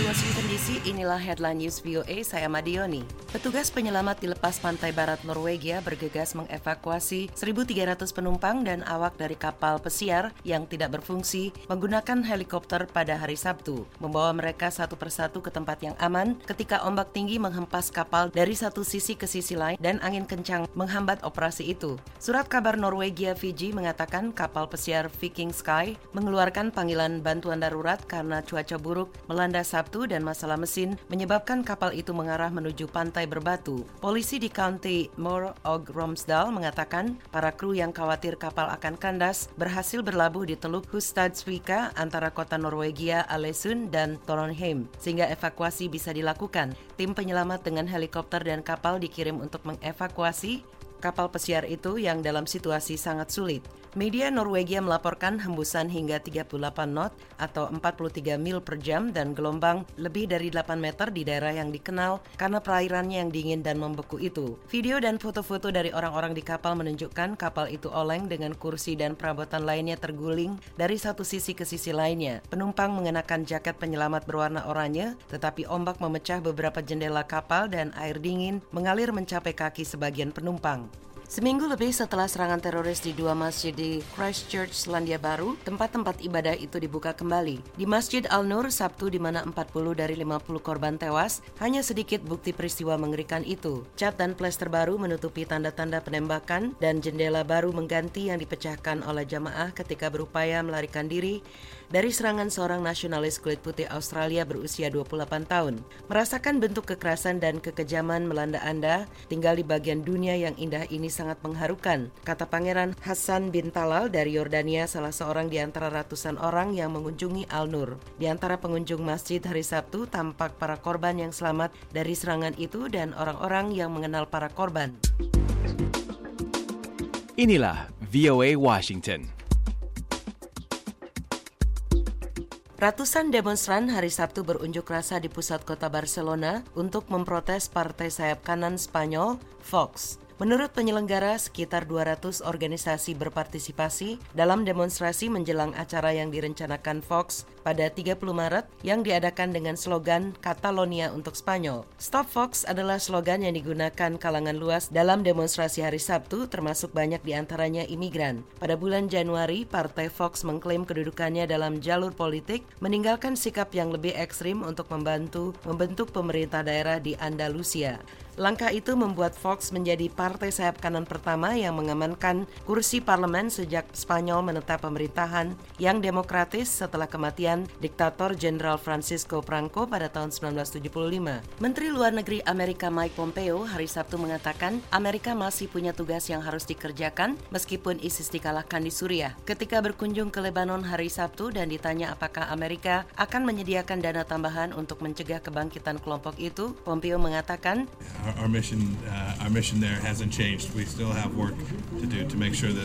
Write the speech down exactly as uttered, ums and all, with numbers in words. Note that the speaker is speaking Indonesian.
Washington D C, inilah Headline News V O A, saya Madioni. Petugas penyelamat di lepas pantai barat Norwegia bergegas mengevakuasi seribu tiga ratus penumpang dan awak dari kapal pesiar yang tidak berfungsi menggunakan helikopter pada hari Sabtu, membawa mereka satu persatu ke tempat yang aman ketika ombak tinggi menghempas kapal dari satu sisi ke sisi lain dan angin kencang menghambat operasi itu. Surat kabar Norwegia Fiji mengatakan kapal pesiar Viking Sky mengeluarkan panggilan bantuan darurat karena cuaca buruk melanda Sabtu dan masalah mesin menyebabkan kapal itu mengarah menuju pantai berbatu. Polisi di County Møre og Romsdal mengatakan para kru yang khawatir kapal akan kandas berhasil berlabuh di Teluk Hustadvika antara kota Norwegia Alesund dan Trondheim sehingga evakuasi bisa dilakukan. Tim penyelamat dengan helikopter dan kapal dikirim untuk mengevakuasi kapal pesiar itu yang dalam situasi sangat sulit. Media Norwegia melaporkan hembusan hingga tiga puluh delapan knot atau empat puluh tiga mil per jam dan gelombang lebih dari delapan meter di daerah yang dikenal karena perairannya yang dingin dan membeku itu. Video dan foto-foto dari orang-orang di kapal menunjukkan kapal itu oleng dengan kursi dan perabotan lainnya terguling dari satu sisi ke sisi lainnya. Penumpang mengenakan jaket penyelamat berwarna oranye, tetapi ombak memecah beberapa jendela kapal dan air dingin mengalir mencapai kaki sebagian penumpang. Seminggu lebih setelah serangan teroris di dua masjid di Christchurch, Selandia Baru, tempat-tempat ibadah itu dibuka kembali. Di Masjid Al-Nur, Sabtu di mana empat puluh dari lima puluh korban tewas, hanya sedikit bukti peristiwa mengerikan itu. Cat dan plester baru menutupi tanda-tanda penembakan dan jendela baru mengganti yang dipecahkan oleh jamaah ketika berupaya melarikan diri dari serangan seorang nasionalis kulit putih Australia berusia dua puluh delapan tahun. Merasakan bentuk kekerasan dan kekejaman melanda Anda, tinggal di bagian dunia yang indah ini sangat mengharukan, kata Pangeran Hassan bin Talal dari Yordania, salah seorang di antara ratusan orang yang mengunjungi Al-Nur. Di antara pengunjung masjid hari Sabtu tampak para korban yang selamat dari serangan itu dan orang-orang yang mengenal para korban. Inilah V O A Washington. Ratusan demonstran hari Sabtu berunjuk rasa di pusat kota Barcelona untuk memprotes partai sayap kanan Spanyol, Vox. Menurut penyelenggara, sekitar dua ratus organisasi berpartisipasi dalam demonstrasi menjelang acara yang direncanakan Vox pada tiga puluh Maret yang diadakan dengan slogan Catalonia untuk Spanyol. Stop Vox adalah slogan yang digunakan kalangan luas dalam demonstrasi hari Sabtu, termasuk banyak di antaranya imigran. Pada bulan Januari, Partai Vox mengklaim kedudukannya dalam jalur politik, meninggalkan sikap yang lebih ekstrim untuk membantu membentuk pemerintah daerah di Andalusia. Langkah itu membuat Vox menjadi partai sayap kanan pertama yang mengamankan kursi parlemen sejak Spanyol menetap pemerintahan yang demokratis setelah kematian diktator Jenderal Francisco Franco pada tahun sembilan belas tujuh puluh lima. Menteri Luar Negeri Amerika Mike Pompeo hari Sabtu mengatakan Amerika masih punya tugas yang harus dikerjakan meskipun ISIS dikalahkan di Suriah. Ketika berkunjung ke Lebanon hari Sabtu dan ditanya apakah Amerika akan menyediakan dana tambahan untuk mencegah kebangkitan kelompok itu, Pompeo mengatakan, Our mission, uh, our mission there hasn't changed. We still have work to do to make sure that